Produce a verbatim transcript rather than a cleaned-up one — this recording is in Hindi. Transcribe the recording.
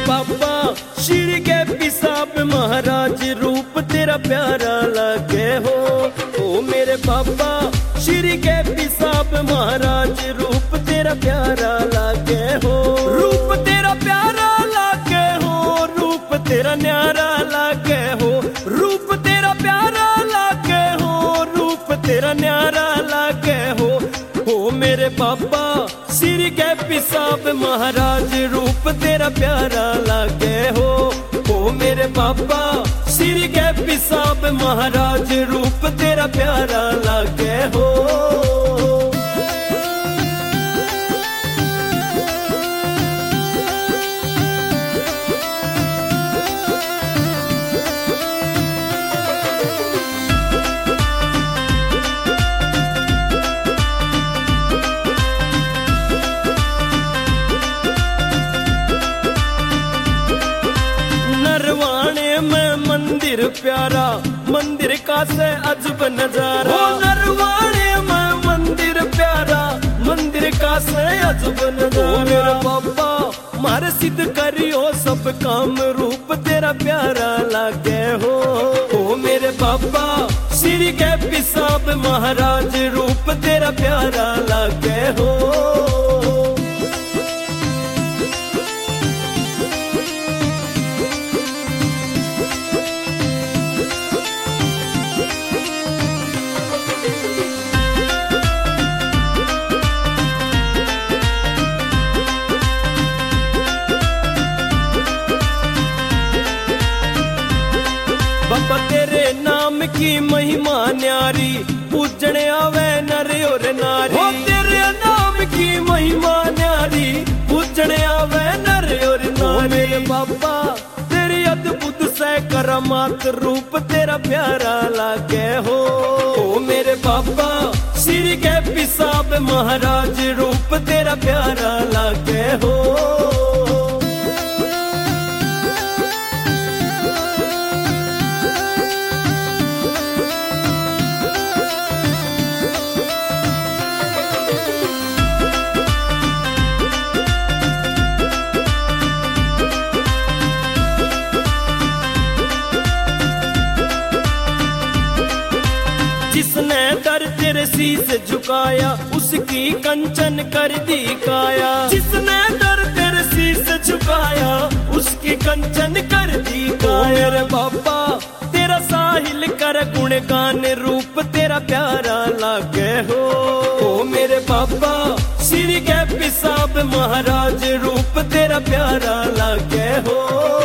बाबा श्री के पिसाब महाराज रूप तेरा प्यारा लागे हो। ओ मेरे बाबा श्री के पिसाब महाराज रूप तेरा प्यारा लागे हो। रूप तेरा प्यारा लागे हो, रूप तेरा न्यारा लागे हो। रूप तेरा प्यारा लागे हो, रूप तेरा न्यारा लागे हो। हो मेरे बाबा श्री के पिसाब महाराज रूप तेरा प्यारा लागे हो। हो मेरे बाबा श्री के पिसाब महाराज रूप तेरा प्यारा लागे हो। मंदिर प्यारा मंदिर का से अजब नजारा। नरवाणे में मंदिर प्यारा मंदिर का से अजब नजारा। मेरा बाबा मारे सिद्ध करियो सब काम रूप तेरा प्यारा लागे हो। ओ मेरे बाबा श्री के पिसाब महाराज रूप तेरा प्यारा लागे हो। बाबा तेरे नाम की महिमा न्यारी पूजने आवे नर और नारी। ओ तेरे नाम की महिमा न्यारी पूजने आवे नर और नारी। मेरे बाबा तेरी अद्भुत से करामात रूप तेरा प्यारा लागे हो। ओ मेरे बाबा श्री के पिसाब महाराज रूप तेरा प्यारा लागे हो। जिसने दर तेरे शीश झुकाया उसकी कंचन कर दी काया। जिसने दर तेरे शीश झुकाया उसकी कंचन कर दी काया। रे बाबा तेरा साहिल कर गुणगान रूप तेरा प्यारा लागे हो। ओ मेरे बाबा श्री के पिसाब महाराज रूप तेरा प्यारा लागे हो।